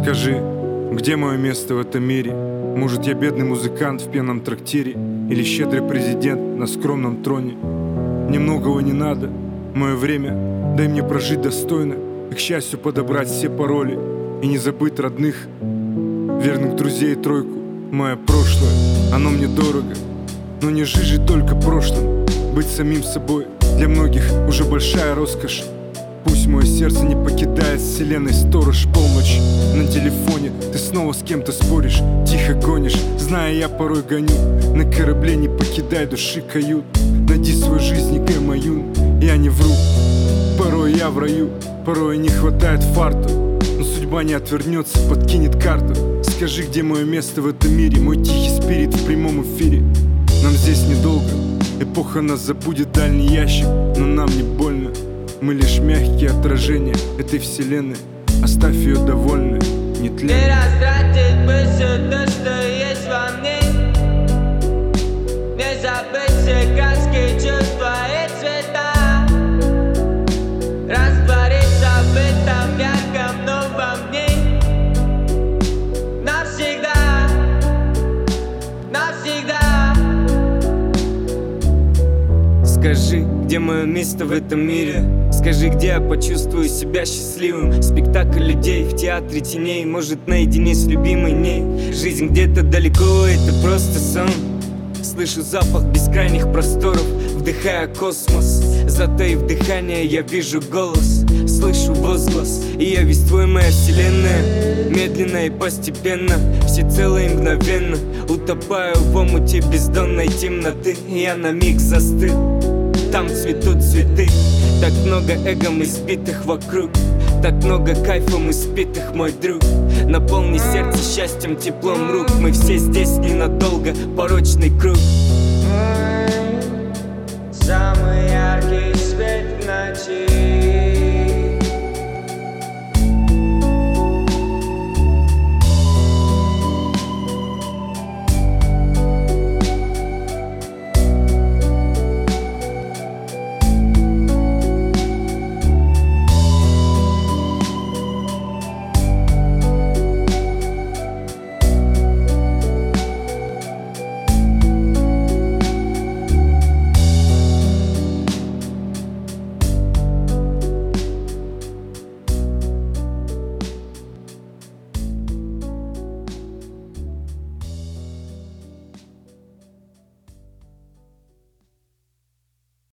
Скажи, где мое место в этом мире? Может, я бедный музыкант в пьяном трактире, или щедрый президент на скромном троне? Мне многого не надо, мое время, дай мне прожить достойно, и к счастью подобрать все пароли, и не забыть родных, верных друзей и тройку. Мое прошлое, оно мне дорого, но не жить же только прошлым. Быть самим собой для многих уже большая роскошь. Пусть мое сердце не покидает вселенной сторож. Полночь на телефоне, ты снова с кем-то споришь, тихо гонишь, зная, я порой гоню. На корабле не покидай души кают. Найди свою жизнь, не гай мою, я не вру. Порой я в раю, порой не хватает фарту, но судьба не отвернется, подкинет карту. Скажи, где мое место в этом мире, мой тихий спирит в прямом эфире. Нам здесь недолго, эпоха нас забудет, дальний ящик, но нам не больно. Мы лишь мягкие отражения этой вселенной. Оставь ее довольной, нетленной. Не растратить бы все то, что есть во мне. Не забыть все краски, чувства и цвета. Раствориться в этом ярком новом дне. Навсегда, навсегда. Скажи, где мое место в этом мире? Скажи, где я почувствую себя счастливым? Спектакль людей в театре теней, может, наедине с любимой ней. Жизнь где-то далеко, это просто сон. Слышу запах бескрайних просторов, вдыхая космос. Затаив дыхание, я вижу голос, слышу возглас, и я весь твой, моя вселенная. Медленно и постепенно, всецело и мгновенно утопаю в омуте бездонной темноты. Я на миг застыл, там цветут цветы. Так много эго избитых вокруг, так много кайфом испитых, мой друг. Наполни сердце счастьем, теплом рук. Мы все здесь ненадолго, порочный круг. Самый яркий свет в ночи.